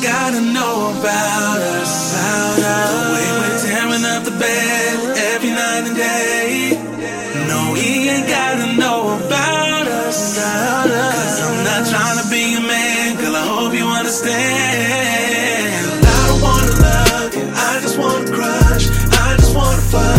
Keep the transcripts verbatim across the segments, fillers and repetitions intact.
gotta know about us. The way we're tearing up the bed every night and day. No, he ain't gotta know about us. Cause I'm not trying to be a man, girl, I hope you understand. I don't wanna love you, I just wanna crush, I just wanna fuck.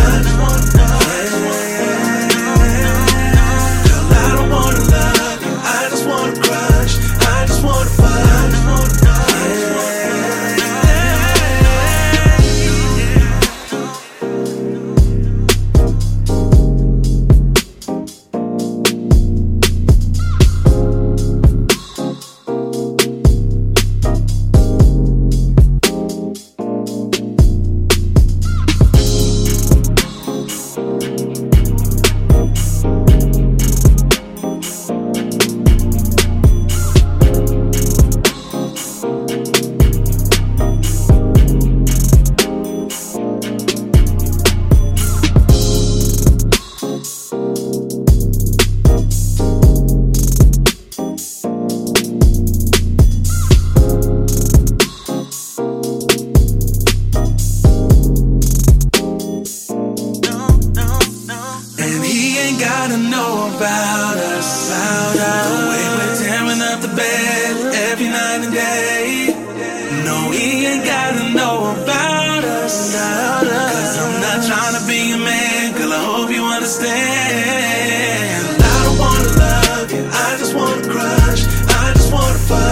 Gotta know about us. The way we're tearing up the bed every night and day. No, he ain't gotta know about us. Cause I'm not trying to be a man, girl, I hope you understand. I don't wanna love you, I just wanna crush, I just wanna fuck.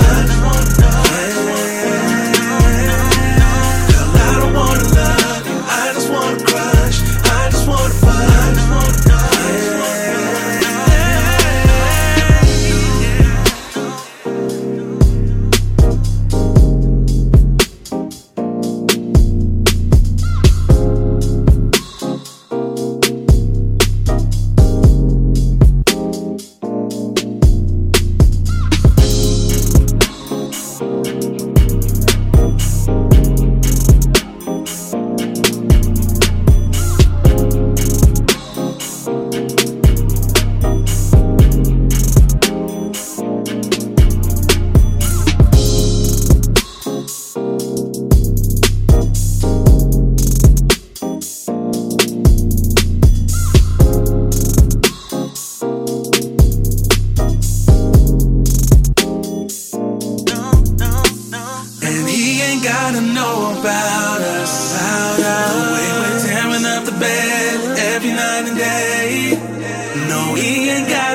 Girl, I don't wanna love you, I just wanna crush, I just wanna fuck. Gotta know about us. The way we're tearing up the bed every night and day. No, he ain't got